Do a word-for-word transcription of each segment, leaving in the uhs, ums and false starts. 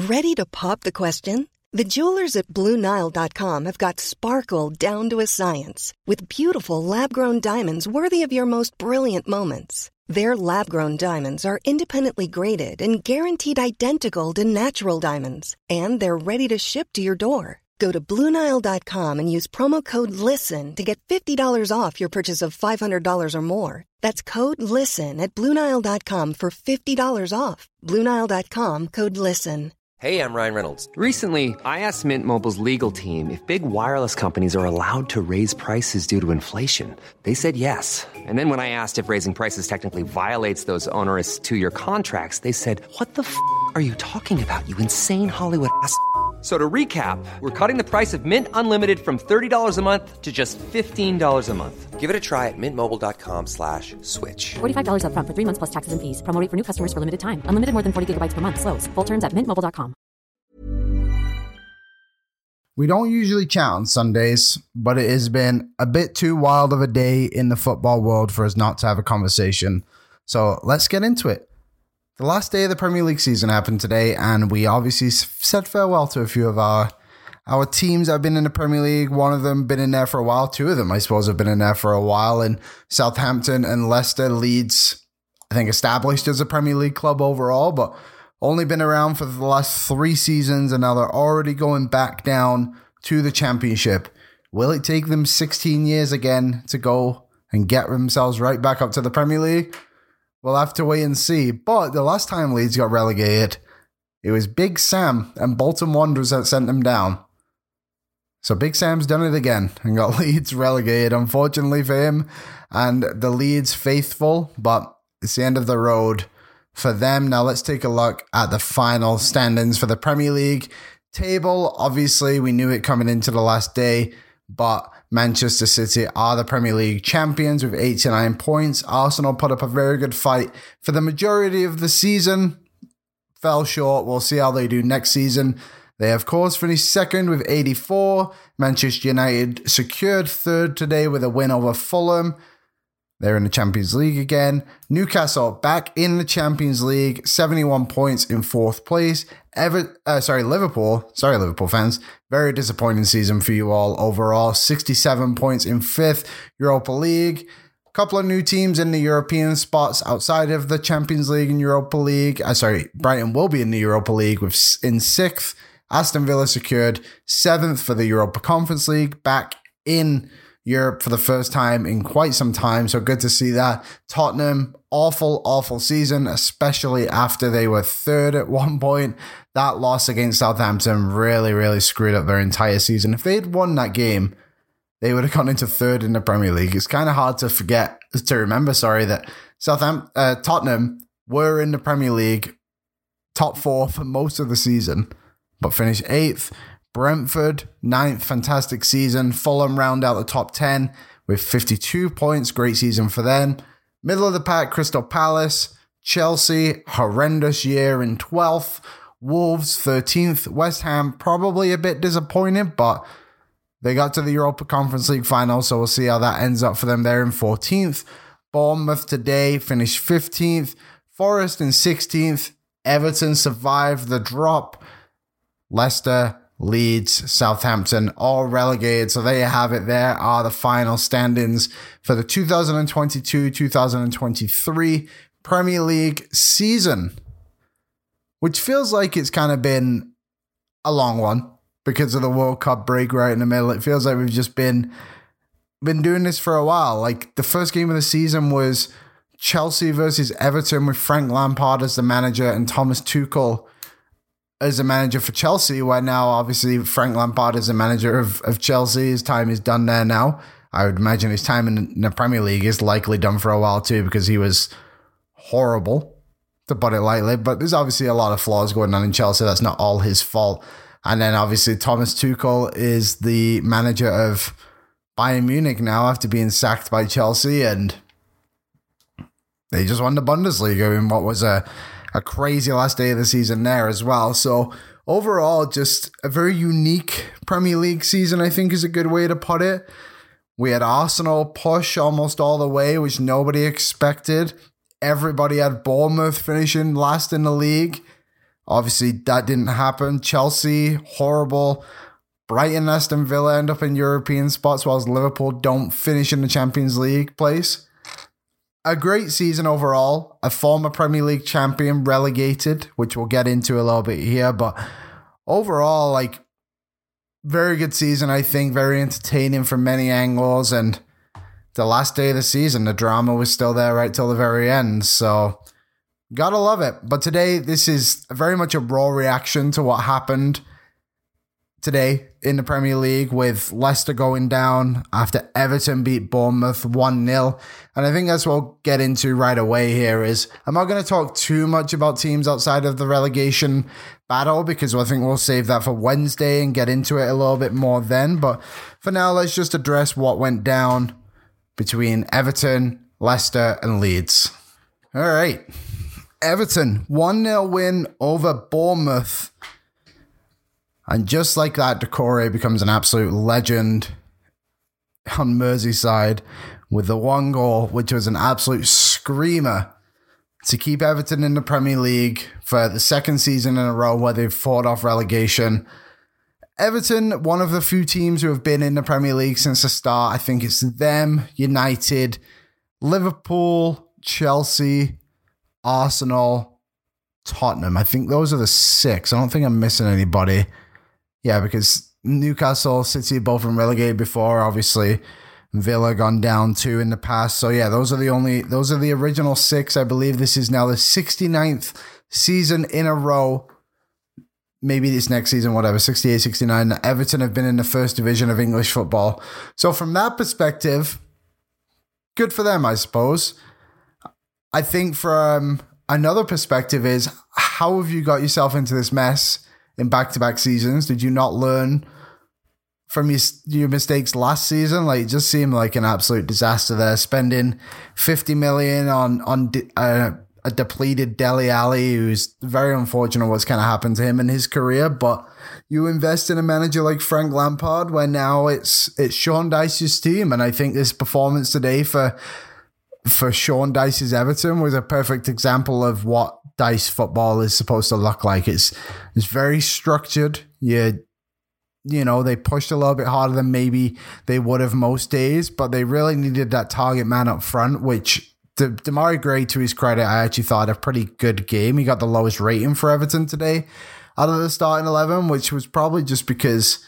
Ready to pop the question? The jewelers at Blue Nile dot com have got sparkle down to a science with beautiful lab-grown diamonds worthy of your most brilliant moments. Their lab-grown diamonds are independently graded and guaranteed identical to natural diamonds, and they're ready to ship to your door. Go to Blue Nile dot com and use promo code LISTEN to get fifty dollars off your purchase of five hundred dollars or more. That's code LISTEN at Blue Nile dot com for fifty dollars off. Blue Nile dot com, code LISTEN. Hey, I'm Ryan Reynolds. Recently, I asked Mint Mobile's legal team if big wireless companies are allowed to raise prices due to inflation. They said yes. And then when I asked if raising prices technically violates those onerous two-year contracts, they said, what the f*** are you talking about, you insane Hollywood ass f- So to recap, we're cutting the price of Mint Unlimited from thirty dollars a month to just fifteen dollars a month. Give it a try at mintmobile.com slash switch. forty-five dollars up front for three months plus taxes and fees. Promo rate for new customers for limited time. Unlimited more than forty gigabytes per month. Slows full terms at mint mobile dot com. We don't usually chat on Sundays, but it has been a bit too wild of a day in the football world for us not to have a conversation. So let's get into it. The last day of the Premier League season happened today, and we obviously said farewell to a few of our our teams that have been in the Premier League. One of them been in there for a while. Two of them, I suppose, have been in there for a while. And Southampton and Leicester, Leeds, I think, established as a Premier League club overall, but only been around for the last three seasons, and now they're already going back down to the Championship. Will it take them sixteen years again to go and get themselves right back up to the Premier League? We'll have to wait and see. But the last time Leeds got relegated, it was Big Sam and Bolton Wanderers that sent them down. So Big Sam's done it again and got Leeds relegated, unfortunately for him and the Leeds faithful. But it's the end of the road for them. Now let's take a look at the final standings for the Premier League table. Obviously, we knew it coming into the last day, but Manchester City are the Premier League champions with eighty-nine points. Arsenal put up a very good fight for the majority of the season. Fell short. We'll see how they do next season. They, of course, finished second with eighty-four. Manchester United secured third today with a win over Fulham. They're in the Champions League again. Newcastle back in the Champions League, seventy-one points in fourth place. Ever, uh, sorry, Liverpool. Sorry, Liverpool fans. Very disappointing season for you all overall. sixty-seven points in fifth. Europa League. A couple of new teams in the European spots outside of the Champions League and Europa League. Uh, sorry, Brighton will be in the Europa League with in sixth. Aston Villa secured seventh for the Europa Conference League. Back in Europe for the first time in quite some time, so good to see that. Tottenham, awful, awful season, especially after they were third at one point. That loss against Southampton really, really screwed up their entire season. If they'd won that game, they would have gone into third in the Premier League. It's kind of hard to forget, to remember, sorry, that Southampton, uh, Tottenham were in the Premier League top four for most of the season, but finished eighth. Brentford, ninth, fantastic season. Fulham round out the top ten with fifty-two points. Great season for them. Middle of the pack, Crystal Palace. Chelsea, horrendous year in twelfth. Wolves, thirteenth. West Ham, probably a bit disappointed, but they got to the Europa Conference League final, so we'll see how that ends up for them there in fourteenth. Bournemouth today finished fifteenth. Forest in sixteenth. Everton survived the drop. Leicester, Leeds, Southampton, all relegated. So there you have it. There are the final standings for the two thousand twenty-two two thousand twenty-three Premier League season, which feels like it's kind of been a long one because of the World Cup break right in the middle. It feels like we've just been been doing this for a while. Like the first game of the season was Chelsea versus Everton with Frank Lampard as the manager and Thomas Tuchel as a manager for Chelsea, where now obviously Frank Lampard is the manager of, of Chelsea. His time is done there now. I would imagine his time in, in the Premier League is likely done for a while too, because he was horrible, to put it lightly. But there's obviously a lot of flaws going on in Chelsea. That's not all his fault. And then obviously Thomas Tuchel is the manager of Bayern Munich now after being sacked by Chelsea, and they just won the Bundesliga in what was a A crazy last day of the season there as well. So overall, just a very unique Premier League season, I think is a good way to put it. We had Arsenal push almost all the way, which nobody expected. Everybody had Bournemouth finishing last in the league. Obviously, that didn't happen. Chelsea, horrible. Brighton and Aston Villa end up in European spots, whilst Liverpool don't finish in the Champions League place. A great season overall. A former Premier League champion relegated, which we'll get into a little bit here. But overall, like, very good season, I think. Very entertaining from many angles. And the last day of the season, the drama was still there right till the very end. So, gotta love it. But today, this is very much a raw reaction to what happened today in the Premier League, with Leicester going down after Everton beat Bournemouth one nil. And I think that's what we'll get into right away here is, I'm not going to talk too much about teams outside of the relegation battle, because I think we'll save that for Wednesday and get into it a little bit more then. But for now, let's just address what went down between Everton, Leicester, and Leeds. All right. Everton, one nil win over Bournemouth. And just like that, Doucouré becomes an absolute legend on Merseyside with the one goal, which was an absolute screamer to keep Everton in the Premier League for the second season in a row where they've fought off relegation. Everton, one of the few teams who have been in the Premier League since the start. I think it's them, United, Liverpool, Chelsea, Arsenal, Tottenham. I think those are the six. I don't think I'm missing anybody. Yeah, because Newcastle, City both been relegated before, obviously. Villa gone down two in the past. So yeah, those are the only, those are the original six. I believe this is now the sixty-ninth season in a row. Maybe this next season, whatever, sixty-eight, sixty-nine. Everton have been in the first division of English football. So from that perspective, good for them, I suppose. I think from another perspective is, how have you got yourself into this mess in back-to-back seasons? Did you not learn from your, your mistakes last season? Like, it just seemed like an absolute disaster there, spending fifty million on on uh, a depleted Dele Alli, who's very unfortunate what's kind of happened to him in his career. But you invest in a manager like Frank Lampard, where now it's it's Sean Dyche's team, and I think this performance today for for Sean Dyche's Everton was a perfect example of what Dyche football is supposed to look like. It's it's very structured. You, you know, they pushed a little bit harder than maybe they would have most days, but they really needed that target man up front, which De- Demarai Gray, to his credit, I actually thought a pretty good game. He got the lowest rating for Everton today out of the starting eleven, which was probably just because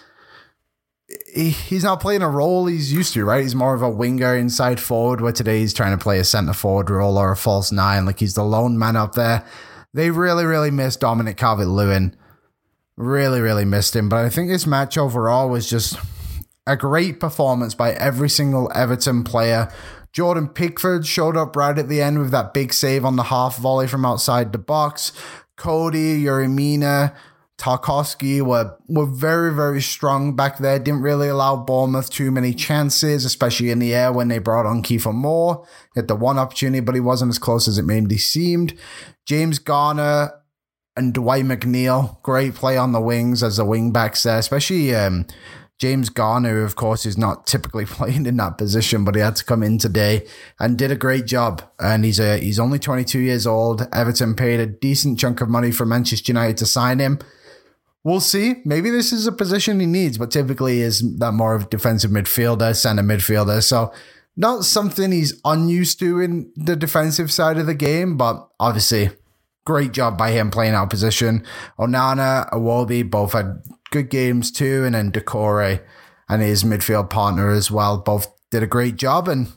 he, he's not playing a role he's used to, right? He's more of a winger inside forward, where today he's trying to play a centre forward role or a false nine. Like, he's the lone man up there. They really, really missed Dominic Calvert-Lewin. Really, really missed him. But I think this match overall was just a great performance by every single Everton player. Jordan Pickford showed up right at the end with that big save on the half volley from outside the box. Cody, Yeremina, Tarkowski were, were very, very strong back there. Didn't really allow Bournemouth too many chances, especially in the air when they brought on Kiefer Moore. He had the one opportunity, but he wasn't as close as it maybe seemed. James Garner and Dwight McNeil, great play on the wings as the wing backs there, especially um, James Garner, who of course is not typically playing in that position, but he had to come in today and did a great job. And he's a, he's only twenty-two years old. Everton paid a decent chunk of money for Manchester United to sign him. We'll see. Maybe this is a position he needs, but typically is that more of defensive midfielder, center midfielder. So not something he's unused to in the defensive side of the game, but obviously great job by him playing out position. Onana, Iwobi both had good games too, and then Doucouré and his midfield partner as well both did a great job. And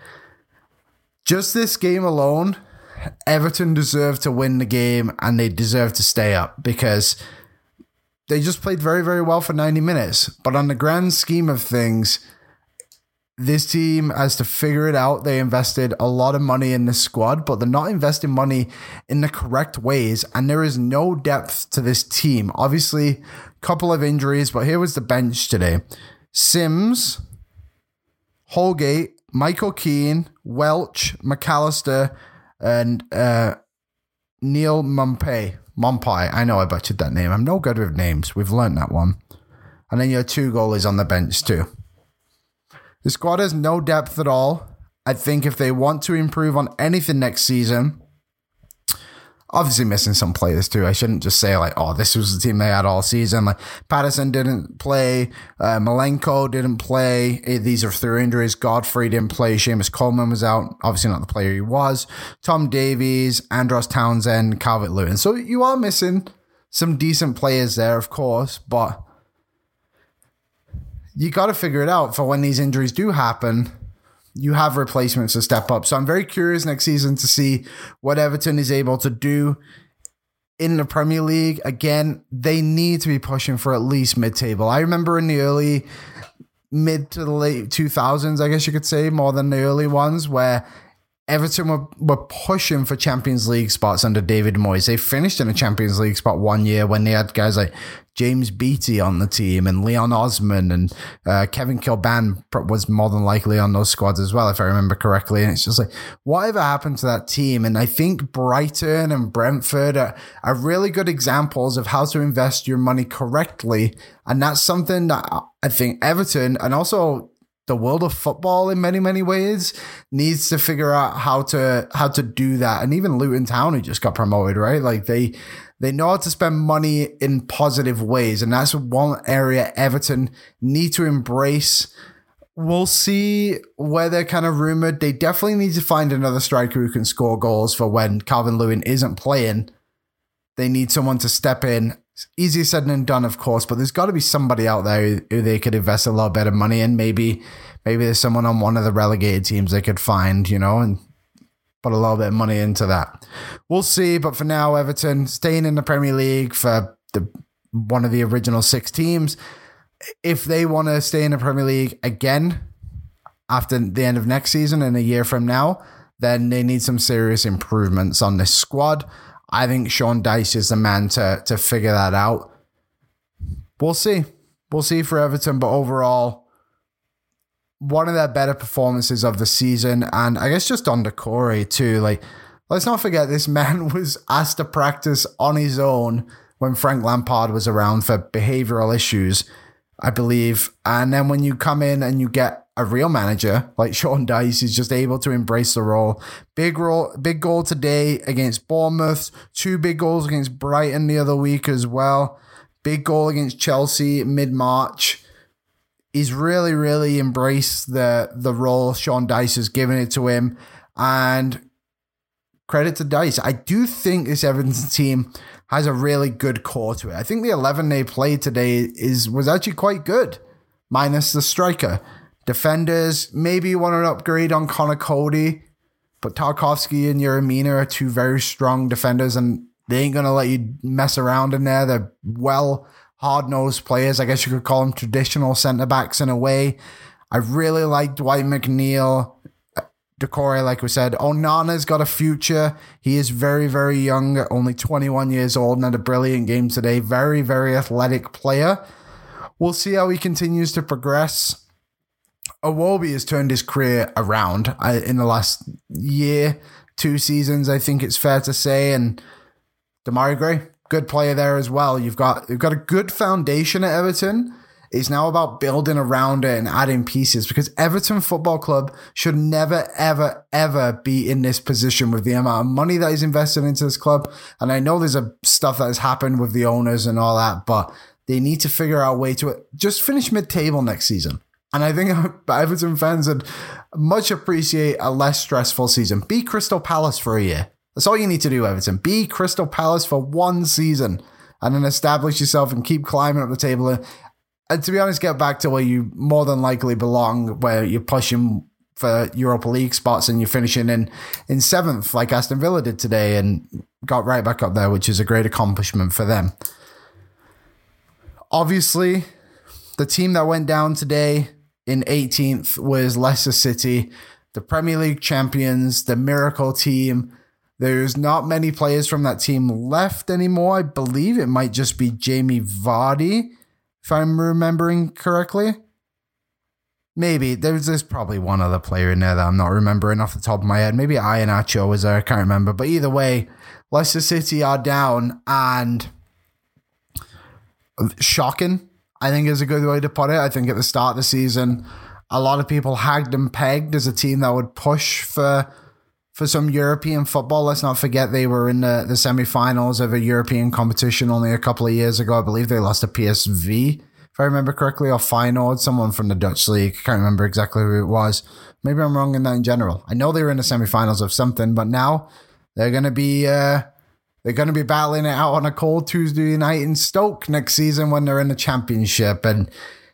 just this game alone, Everton deserved to win the game, and they deserve to stay up because they just played very, very well for ninety minutes. But on the grand scheme of things, this team has to figure it out. They invested a lot of money in this squad, but they're not investing money in the correct ways, and there is no depth to this team. Obviously, a couple of injuries, but here was the bench today. Sims, Holgate, Michael Keane, Welch, McAllister, and uh, Neil Mumpai. Mumpai, I know I butchered that name. I'm no good with names. We've learned that one. And then you have two goalies on the bench too. The squad has no depth at all. I think if they want to improve on anything next season, obviously missing some players too. I shouldn't just say like, oh, this was the team they had all season. Like Patterson didn't play, uh, Malenko didn't play. These are through injuries. Godfrey didn't play. Seamus Coleman was out. Obviously not the player he was. Tom Davies, Andros Townsend, Calvert-Lewin. So you are missing some decent players there, of course, but you got to figure it out for when these injuries do happen. You have replacements to step up. So I'm very curious next season to see what Everton is able to do in the Premier League. Again, they need to be pushing for at least mid-table. I remember in the early, mid to the late two thousands, I guess you could say, more than the early ones, where Everton were, were pushing for Champions League spots under David Moyes. They finished in a Champions League spot one year when they had guys like James Beattie on the team and Leon Osman, and uh, Kevin Kilban was more than likely on those squads as well, if I remember correctly. And it's just like, whatever happened to that team? And I think Brighton and Brentford are, are really good examples of how to invest your money correctly. And that's something that I think Everton and also the world of football in many, many ways needs to figure out how to how to do that. And even Luton Town, who just got promoted, right? Like they they know how to spend money in positive ways. And that's one area Everton need to embrace. We'll see where they're kind of rumored. They definitely need to find another striker who can score goals for when Calvert-Lewin isn't playing. They need someone to step in. It's easier said than done, of course, but there's got to be somebody out there who, who they could invest a lot better money in. Maybe maybe there's someone on one of the relegated teams they could find, you know, and put a little bit of money into that. We'll see, but for now, Everton staying in the Premier League for the one of the original six teams. If they want to stay in the Premier League again after the end of next season and a year from now, then they need some serious improvements on this squad. I think Sean Dyche is the man to to figure that out. We'll see. We'll see for Everton, but overall, one of their better performances of the season, and I guess just on Doucouré too. Like, let's not forget this man was asked to practice on his own when Frank Lampard was around for behavioural issues, I believe. And then when you come in and you get a real manager like Sean Dyche is just able to embrace the role. Big role, big goal today against Bournemouth. Two big goals against Brighton the other week as well. Big goal against Chelsea mid-March. He's really, really embraced the the role Sean Dyche has given it to him. And credit to Dyche. I do think this Everton team has a really good core to it. I think the eleven they played today is was actually quite good, minus the striker. Defenders, maybe you want to upgrade on Connor Cody, but Tarkowski and Yeremina are two very strong defenders, and they ain't going to let you mess around in there. They're well hard-nosed players. I guess you could call them traditional centre-backs in a way. I really like Dwight McNeil, Doucouré, like we said. Onana's got a future. He is very, very young, only twenty-one years old, and had a brilliant game today. Very, very athletic player. We'll see how he continues to progress. Iwobi has turned his career around in the last year, two seasons, I think it's fair to say. And Demarai Gray, good player there as well. You've got you've got a good foundation at Everton. It's now about building around it and adding pieces, because Everton Football Club should never, ever, ever be in this position with the amount of money that is invested into this club. And I know there's a stuff that has happened with the owners and all that, but they need to figure out a way to just finish mid-table next season. And I think Everton fans would much appreciate a less stressful season. Be Crystal Palace for a year. That's all you need to do, Everton. Be Crystal Palace for one season and then establish yourself and keep climbing up the table. And, and to be honest, get back to where you more than likely belong, where you're pushing for Europa League spots and you're finishing in, in seventh like Aston Villa did today and got right back up there, which is a great accomplishment for them. Obviously, the team that went down today in eighteenth was Leicester City, the Premier League champions, the miracle team. There's not many players from that team left anymore. I believe it might just be Jamie Vardy, if I'm remembering correctly. Maybe. There's, there's probably one other player in there that I'm not remembering off the top of my head. Maybe Iheanacho was there. I can't remember. But either way, Leicester City are down, and shocking, I think is a good way to put it. I think at the start of the season, a lot of people hagged and pegged as a team that would push for for some European football. Let's not forget they were in the, the semi-finals of a European competition only a couple of years ago. I believe they lost to P S V, if I remember correctly, or Feyenoord, someone from the Dutch league. I can't remember exactly who it was. Maybe I'm wrong in that in general. I know they were in the semi-finals of something, but now they're going to be uh, they're going to be battling it out on a cold Tuesday night in Stoke next season when they're in the Championship. And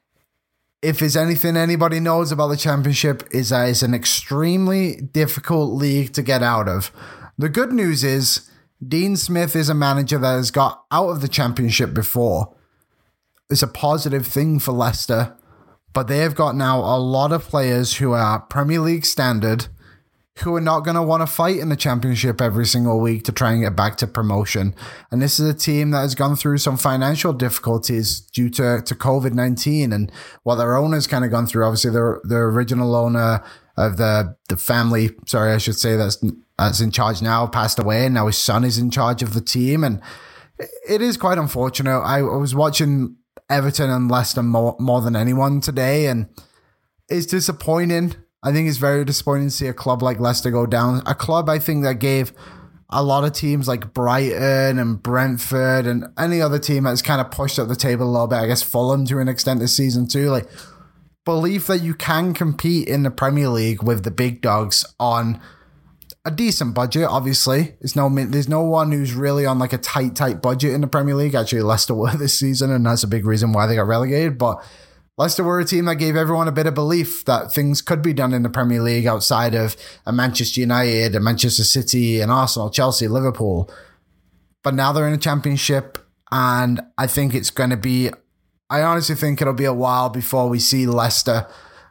if there's anything anybody knows about the Championship, is that it's an extremely difficult league to get out of. The good news is Dean Smith is a manager that has got out of the Championship before. It's a positive thing for Leicester, but they have got now a lot of players who are Premier League standard, who are not going to want to fight in the Championship every single week to try and get back to promotion. And this is a team that has gone through some financial difficulties due to, to covid nineteen and what their owner's kind of gone through. Obviously, the the original owner of the, the family, sorry, I should say, that's, that's in charge now, passed away, and now his son is in charge of the team. And it is quite unfortunate. I, I was watching Everton and Leicester more, more than anyone today, and it's disappointing. I think it's very disappointing to see a club like Leicester go down. A club, I think, that gave a lot of teams like Brighton and Brentford and any other team that's kind of pushed up the table a little bit, I guess Fulham to an extent this season too, like belief that you can compete in the Premier League with the big dogs on a decent budget. Obviously, there's no there's no one who's really on like a tight, tight budget in the Premier League. Actually, Leicester were this season, and that's a big reason why they got relegated. But Leicester were a team that gave everyone a bit of belief that things could be done in the Premier League outside of a Manchester United, a Manchester City, and Arsenal, Chelsea, Liverpool. But now they're in a Championship, and I think it's going to be, I honestly think it'll be a while before we see Leicester.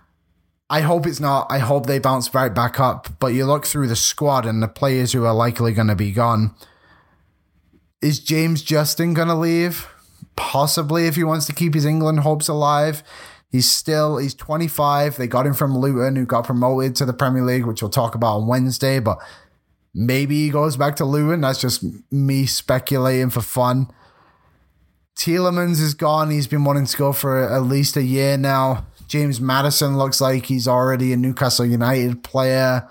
I hope it's not. I hope they bounce right back up. But you look through the squad and the players who are likely going to be gone. Is James Justin going to leave? Possibly, if he wants to keep his England hopes alive. He's still, he's twenty-five. They got him from Luton, who got promoted to the Premier League, which we'll talk about on Wednesday. But maybe he goes back to Luton. That's just me speculating for fun. Tielemans is gone. He's been wanting to go for at least a year now. James Maddison looks like he's already a Newcastle United player.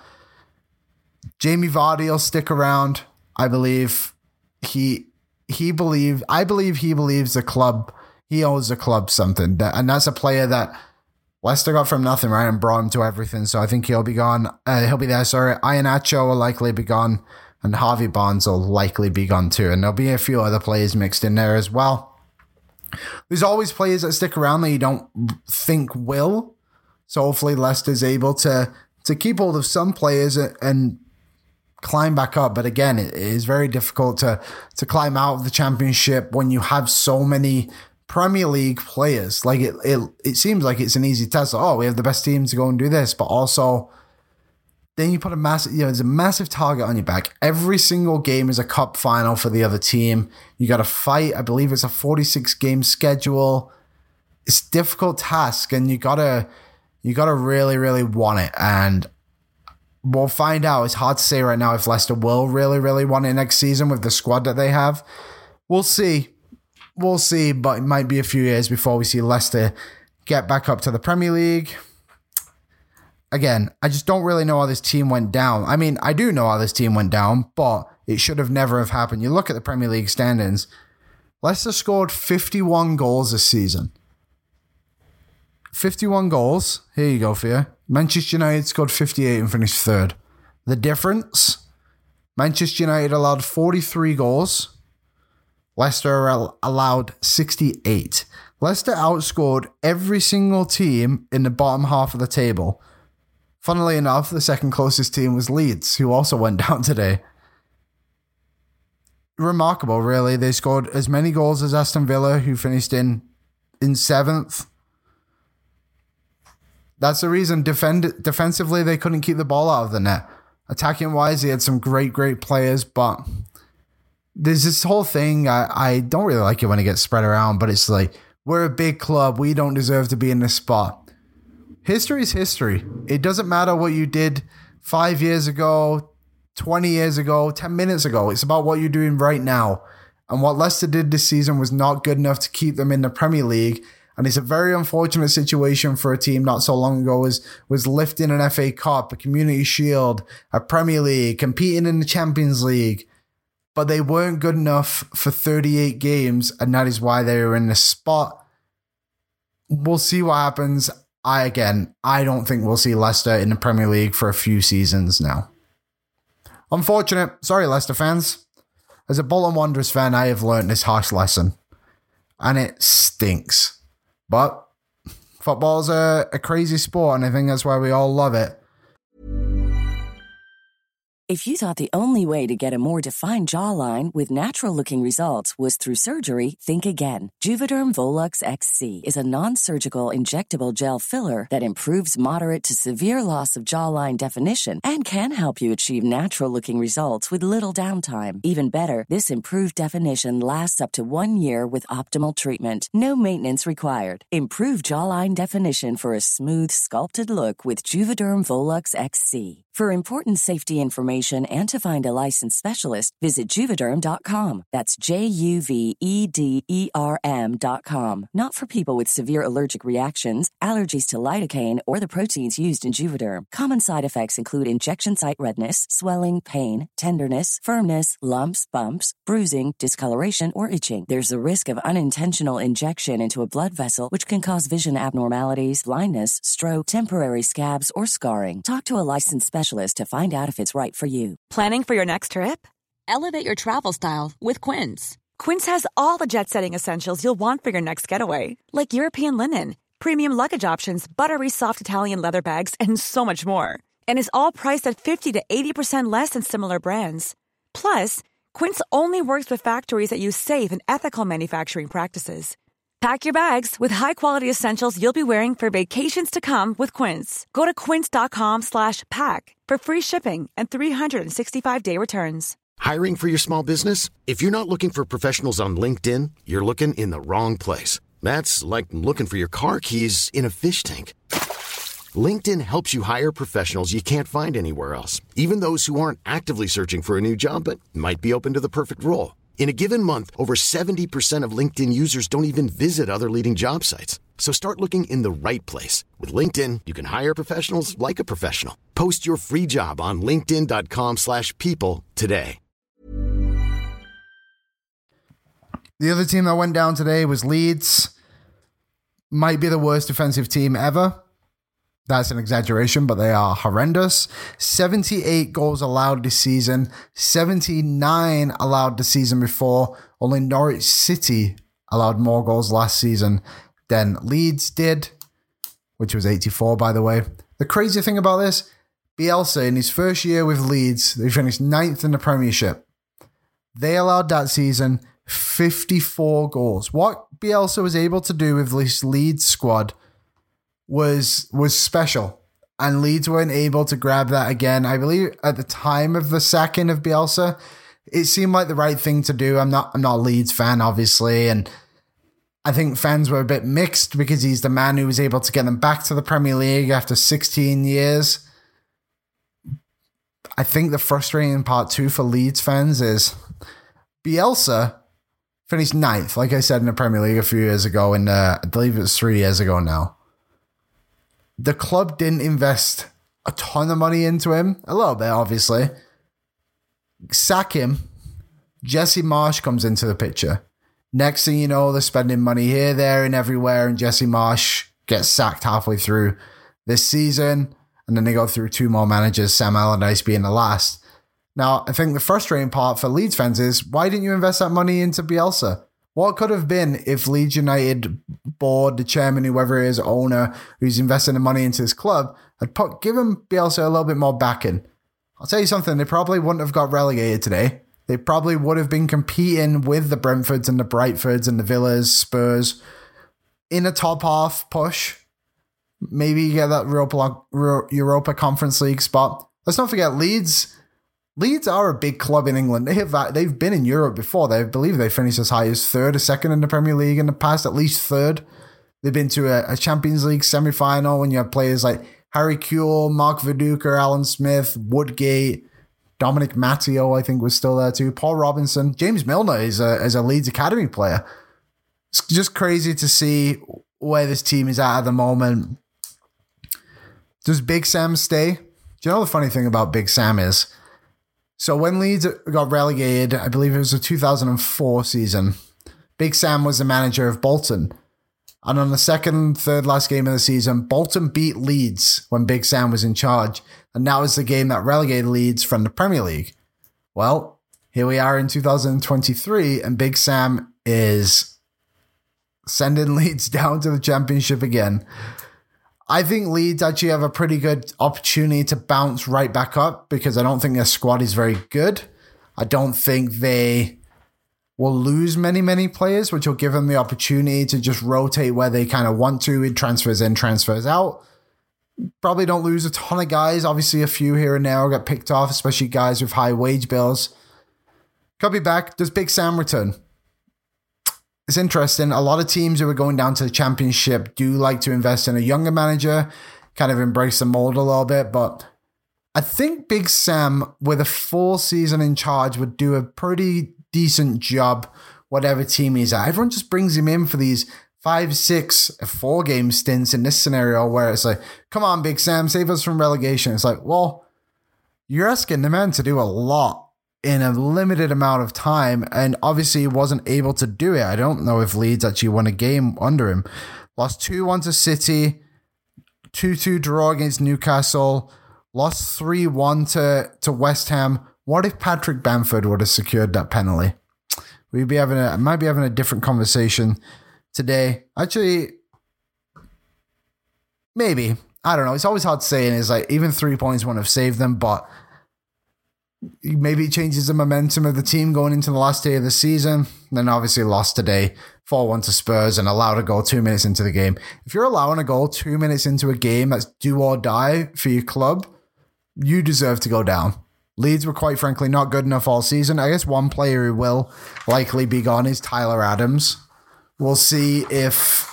Jamie Vardy will stick around. I believe he he believe I believe he believes the club, he owes the club something. And that's a player that Leicester got from nothing, right? And brought him to everything. So I think he'll be gone. Uh, he'll be there. Sorry. Iheanacho will likely be gone. And Harvey Barnes will likely be gone too. And there'll be a few other players mixed in there as well. There's always players that stick around that you don't think will. So hopefully Leicester's able to to keep hold of some players and climb back up. But again, it is very difficult to to climb out of the Championship when you have so many Premier League players. Like it it, it seems like it's an easy test. Oh, we have the best team to go and do this. But also, then you put a massive, you know, there's a massive target on your back. Every single game is a cup final for the other team. You got to fight. I believe it's a forty-six game schedule. It's a difficult task, and you gotta, you gotta really, really want it. And we'll find out. It's hard to say right now if Leicester will really, really want it next season with the squad that they have. We'll see. We'll see, but it might be a few years before we see Leicester get back up to the Premier League. Again, I just don't really know how this team went down. I mean, I do know how this team went down, but it should have never have happened. You look at the Premier League standings, Leicester scored fifty-one goals this season. fifty-one goals. Here you go for you. Manchester United scored fifty-eight and finished third. The difference, Manchester United allowed forty-three goals. Leicester allowed sixty-eight. Leicester outscored every single team in the bottom half of the table. Funnily enough, the second closest team was Leeds, who also went down today. Remarkable, really. They scored as many goals as Aston Villa, who finished in, in seventh. That's the reason defend, defensively they couldn't keep the ball out of the net. Attacking-wise, they had some great, great players, but there's this whole thing. I, I don't really like it when it gets spread around, but it's like, we're a big club. We don't deserve to be in this spot. History is history. It doesn't matter what you did five years ago, twenty years ago, ten minutes ago. It's about what you're doing right now. And what Leicester did this season was not good enough to keep them in the Premier League. And it's a very unfortunate situation for a team not so long ago was, was lifting an F A Cup, a Community Shield, a Premier League, competing in the Champions League. But they weren't good enough for thirty-eight games, and that is why they were in this spot. We'll see what happens. I, again, I don't think we'll see Leicester in the Premier League for a few seasons now. Unfortunate. Sorry, Leicester fans. As a Bolton Wanderers fan, I have learned this harsh lesson. And it stinks. But football's a, a crazy sport, and I think that's why we all love it. If you thought the only way to get a more defined jawline with natural-looking results was through surgery, think again. Juvederm Volux X C is a non-surgical injectable gel filler that improves moderate to severe loss of jawline definition and can help you achieve natural-looking results with little downtime. Even better, this improved definition lasts up to one year with optimal treatment. No maintenance required. Improve jawline definition for a smooth, sculpted look with Juvederm Volux X C. For important safety information and to find a licensed specialist, visit Juvederm dot com. That's J U V E D E R M dot com. Not for people with severe allergic reactions, allergies to lidocaine, or the proteins used in Juvederm. Common side effects include injection site redness, swelling, pain, tenderness, firmness, lumps, bumps, bruising, discoloration, or itching. There's a risk of unintentional injection into a blood vessel, which can cause vision abnormalities, blindness, stroke, temporary scabs, or scarring. Talk to a licensed specialist to find out if it's right for you. Planning for your next trip? Elevate your travel style with Quince. Quince has all the jet-setting essentials you'll want for your next getaway, like European linen, premium luggage options, buttery soft Italian leather bags, and so much more. And is all priced at fifty to eighty percent less than similar brands. Plus, Quince only works with factories that use safe and ethical manufacturing practices. Pack your bags with high-quality essentials you'll be wearing for vacations to come with Quince. Go to quince.com slash pack for free shipping and three sixty-five day returns. Hiring for your small business? If you're not looking for professionals on LinkedIn, you're looking in the wrong place. That's like looking for your car keys in a fish tank. LinkedIn helps you hire professionals you can't find anywhere else, even those who aren't actively searching for a new job but might be open to the perfect role. In a given month, over seventy percent of LinkedIn users don't even visit other leading job sites. So start looking in the right place. With LinkedIn, you can hire professionals like a professional. Post your free job on linkedin.com slash people today. The other team that went down today was Leeds. Might be the worst defensive team ever. That's an exaggeration, but they are horrendous. seventy-eight goals allowed this season, seventy-nine allowed the season before. Only Norwich City allowed more goals last season than Leeds did, which was eighty-four, by the way. The crazy thing about this, Bielsa, in his first year with Leeds, they finished ninth in the Premiership. They allowed that season fifty-four goals. What Bielsa was able to do with this Leeds squad was was special, and Leeds weren't able to grab that again. I believe at the time of the sacking of Bielsa, it seemed like the right thing to do. I'm not I'm not a Leeds fan, obviously, and I think fans were a bit mixed because he's the man who was able to get them back to the Premier League after sixteen years. I think the frustrating part too for Leeds fans is Bielsa finished ninth, like I said, in the Premier League a few years ago, and uh, I believe it was three years ago now. The club didn't invest a ton of money into him. A little bit, obviously. Sack him. Jesse Marsch comes into the picture. Next thing you know, they're spending money here, there, and everywhere, and Jesse Marsch gets sacked halfway through this season, and then they go through two more managers, Sam Allardyce being the last. Now, I think the frustrating part for Leeds fans is, why didn't you invest that money into Bielsa? What could have been if Leeds United board, the chairman, whoever it is, owner, who's investing the money into this club, had put, given Bielsa a little bit more backing? I'll tell you something, they probably wouldn't have got relegated today. They probably would have been competing with the Brentfords and the Brightfords and the Villas, Spurs, in a top half push. Maybe you get that Europa, Europa Conference League spot. Let's not forget Leeds. Leeds are a big club in England. They have they've been in Europe before. They believe they finished as high as third or second in the Premier League in the past, at least third. They've been to a, a Champions League semi-final when you have players like Harry Kewell, Mark Viduka, Alan Smith, Woodgate, Dominic Matteo, I think was still there too. Paul Robinson, James Milner is a is a Leeds Academy player. It's just crazy to see where this team is at at the moment. Does Big Sam stay? Do you know the funny thing about Big Sam is? So when Leeds got relegated, I believe it was the two thousand four season, Big Sam was the manager of Bolton. And on the second, third last game of the season, Bolton beat Leeds when Big Sam was in charge. And that was the game that relegated Leeds from the Premier League. Well, here we are in two thousand twenty-three, and Big Sam is sending Leeds down to the Championship again. I think Leeds actually have a pretty good opportunity to bounce right back up because I don't think their squad is very good. I don't think they will lose many, many players, which will give them the opportunity to just rotate where they kind of want to with transfers in, transfers out. Probably don't lose a ton of guys. Obviously, a few here and there will get picked off, especially guys with high wage bills. Could be back. Does Big Sam return? It's interesting. A lot of teams who are going down to the Championship do like to invest in a younger manager, kind of embrace the mold a little bit. But I think Big Sam, with a full season in charge, would do a pretty decent job, whatever team he's at. Everyone just brings him in for these five, six, four game stints in this scenario where it's like, come on, Big Sam, save us from relegation. It's like, well, you're asking the man to do a lot in a limited amount of time, and obviously he wasn't able to do it. I don't know if Leeds actually won a game under him. Lost two one to City, two two draw against Newcastle, lost three one to, to West Ham. What if Patrick Bamford would have secured that penalty? We'd be having a, might be having a different conversation today. Actually, maybe. I don't know. It's always hard to say, and it's like even three points wouldn't have saved them, but maybe it changes the momentum of the team going into the last day of the season. Then obviously lost today, four one to Spurs, and allowed a goal two minutes into the game. If you're allowing a goal two minutes into a game that's do or die for your club, you deserve to go down. Leeds were quite frankly not good enough all season. I guess one player who will likely be gone is Tyler Adams. We'll see if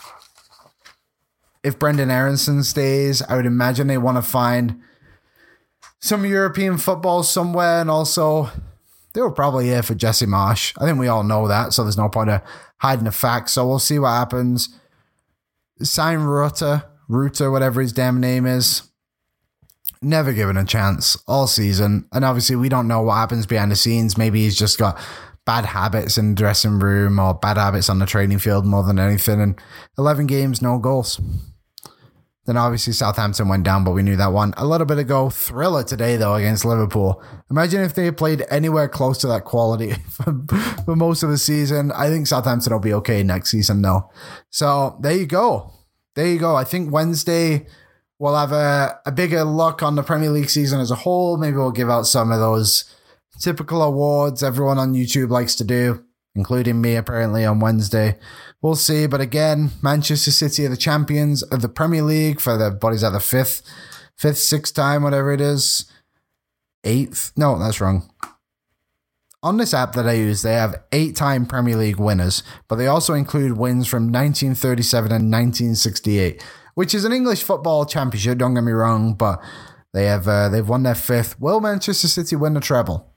if Brendan Aronson stays. I would imagine they want to find some European football somewhere, and also they were probably here for Jesse Marsch. I think we all know that, so there's no point of hiding the facts. So we'll see what happens. Sign Rutter, Rutter, whatever his damn name is. Never given a chance all season. And obviously we don't know what happens behind the scenes. Maybe he's just got bad habits in the dressing room or bad habits on the training field more than anything. And eleven games, no goals. Then obviously Southampton went down, but we knew that one a little bit ago. Thriller today, though, against Liverpool. Imagine if they had played anywhere close to that quality for, for most of the season. I think Southampton will be okay next season, though. So there you go. There you go. I think Wednesday we'll have a, a bigger look on the Premier League season as a whole. Maybe we'll give out some of those typical awards everyone on YouTube likes to do, including me apparently on Wednesday. We'll see. But again, Manchester City are the champions of the Premier League for the, what is that, the fifth, fifth, sixth time, whatever it is. Eighth? No, that's wrong. On this app that I use, they have eight-time Premier League winners, but they also include wins from nineteen thirty-seven and nineteen sixty-eight, which is an English football championship, don't get me wrong, but they have, uh, they've won their fifth. Will Manchester City win the treble?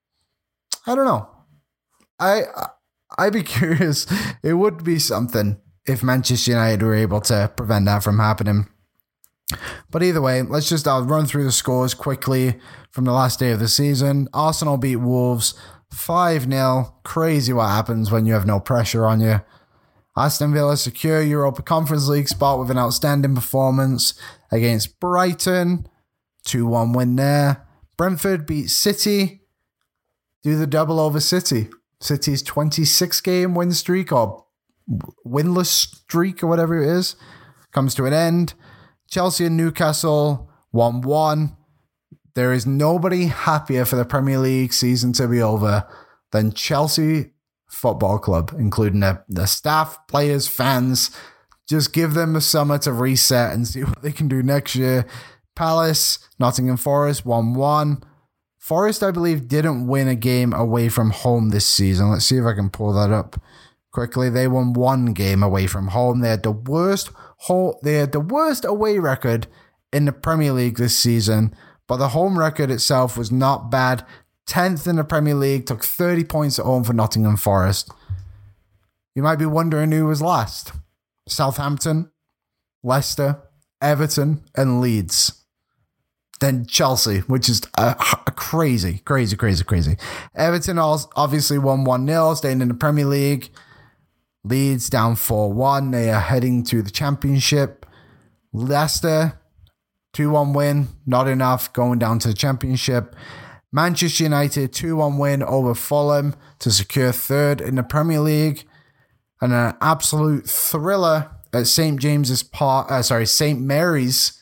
I don't know. I, I'd be curious. It would be something if Manchester United were able to prevent that from happening. But either way, let's just uh, run through the scores quickly from the last day of the season. Arsenal beat Wolves five nil. Crazy what happens when you have no pressure on you. Aston Villa secure Europa Conference League spot with an outstanding performance against Brighton. two one win there. Brentford beat City. Do the double over City. City's twenty-six game win streak or winless streak or whatever it is comes to an end. Chelsea and Newcastle one one. There is nobody happier for the Premier League season to be over than Chelsea Football Club, including the, the staff, players, fans. Just give them a summer to reset and see what they can do next year. Palace, Nottingham Forest one one. Forest, I believe, didn't win a game away from home this season. Let's see if I can pull that up quickly. They won one game away from home. They had the worst whole, they had the worst away record in the Premier League this season, but the home record itself was not bad. tenth in the Premier League, took thirty points at home for Nottingham Forest. You might be wondering who was last. Southampton, Leicester, Everton, and Leeds. Then Chelsea, which is a, a crazy, crazy, crazy, crazy. Everton obviously won one nil, staying in the Premier League. Leeds down four one. They are heading to the Championship. Leicester, two one win. Not enough, going down to the Championship. Manchester United, two one win over Fulham to secure third in the Premier League. And an absolute thriller at Saint James's Park, uh, sorry, Saint Mary's.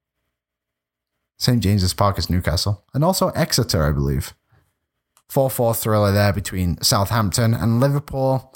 Saint James's Park is Newcastle. And also Exeter, I believe. four four thriller there between Southampton and Liverpool.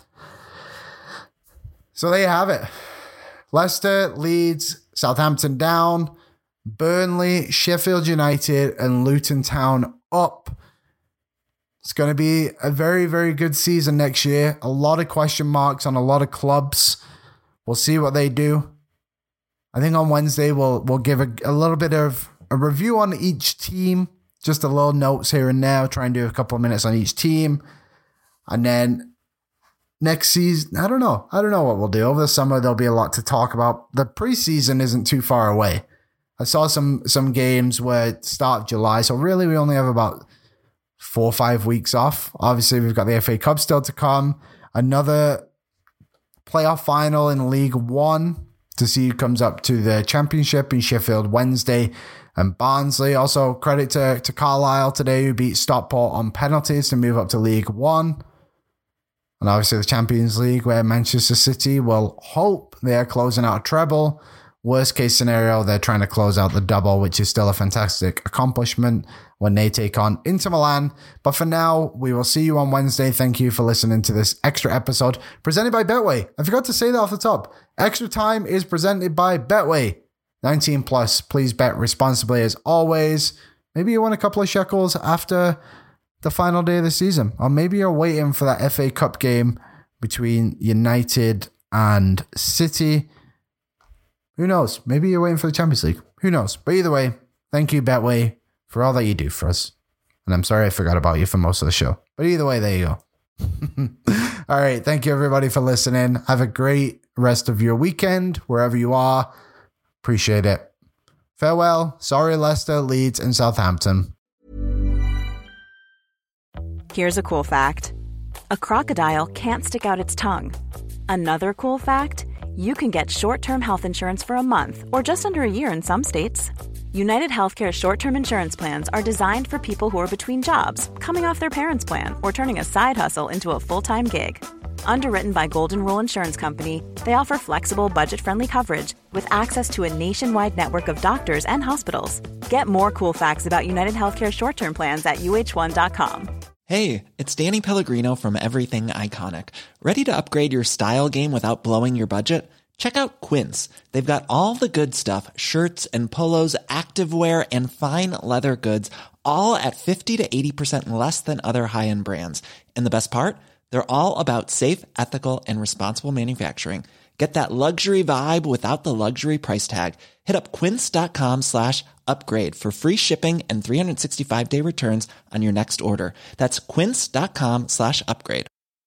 So there you have it. Leicester, Leeds, Southampton down. Burnley, Sheffield United, and Luton Town up. It's going to be a very, very good season next year. A lot of question marks on a lot of clubs. We'll see what they do. I think on Wednesday we'll we'll give a, a little bit of a review on each team. Just a little notes here and there. I'll try and do a couple of minutes on each team. And then next season, I don't know. I don't know what we'll do. Over the summer, there'll be a lot to talk about. The preseason isn't too far away. I saw some some games where start of July. So really, we only have about four or five weeks off. Obviously, we've got the F A Cup still to come. Another playoff final in League One to see who comes up to the Championship in Sheffield Wednesday and Barnsley. Also, credit to, to Carlisle today, who beat Stockport on penalties to move up to League One. And obviously the Champions League, where Manchester City will hope they are closing out a treble. Worst case scenario, they're trying to close out the double, which is still a fantastic accomplishment when they take on Inter Milan. But for now, we will see you on Wednesday. Thank you for listening to this extra episode presented by Betway. I forgot to say that off the top. Extra Time is presented by Betway. nineteen plus, please bet responsibly as always. Maybe you won a couple of shekels after the final day of the season. Or maybe you're waiting for that F A Cup game between United and City. Who knows? Maybe you're waiting for the Champions League. Who knows? But either way, thank you, Betway, for all that you do for us. And I'm sorry I forgot about you for most of the show. But either way, there you go. All right. Thank you, everybody, for listening. Have a great rest of your weekend, wherever you are. Appreciate it. Farewell. Sorry, Leicester, Leeds, and Southampton. Here's a cool fact. A crocodile can't stick out its tongue. Another cool fact, you can get short-term health insurance for a month or just under a year in some states. United Healthcare short-term insurance plans are designed for people who are between jobs, coming off their parents' plan, or turning a side hustle into a full-time gig. Underwritten by Golden Rule Insurance Company, they offer flexible, budget-friendly coverage with access to a nationwide network of doctors and hospitals. Get more cool facts about United Healthcare short-term plans at U H one dot com. Hey, it's Danny Pellegrino from Everything Iconic. Ready to upgrade your style game without blowing your budget? Check out Quince. They've got all the good stuff, shirts and polos, activewear, and fine leather goods, all at fifty to eighty percent less than other high-end brands. And the best part? They're all about safe, ethical, and responsible manufacturing. Get that luxury vibe without the luxury price tag. Hit up quince.com slash upgrade for free shipping and three sixty-five day returns on your next order. That's quince.com slash upgrade.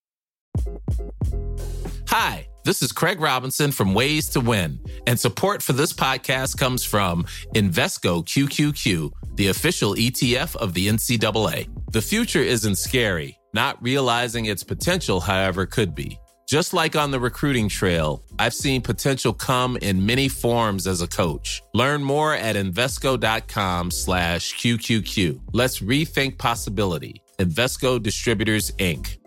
Hi, this is Craig Robinson from Ways to Win, and support for this podcast comes from Invesco Q Q Q, the official E T F of the N C double A. The future isn't scary. Not realizing its potential, however, could be. Just like on the recruiting trail, I've seen potential come in many forms as a coach. Learn more at Invesco.com slash QQQ. Let's rethink possibility. Invesco Distributors, Incorporated.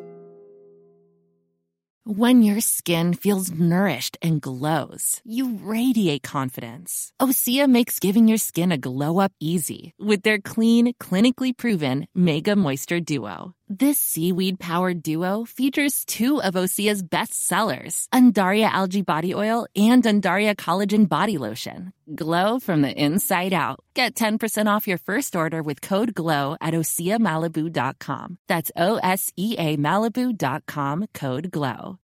When your skin feels nourished and glows, you radiate confidence. Osea makes giving your skin a glow-up easy with their clean, clinically proven Mega Moisture Duo. This seaweed-powered duo features two of Osea's best sellers, Undaria Algae Body Oil and Undaria Collagen Body Lotion. Glow from the inside out. Get ten percent off your first order with code GLOW at Osea Malibu dot com. That's O S E A Malibu dot com, code GLOW.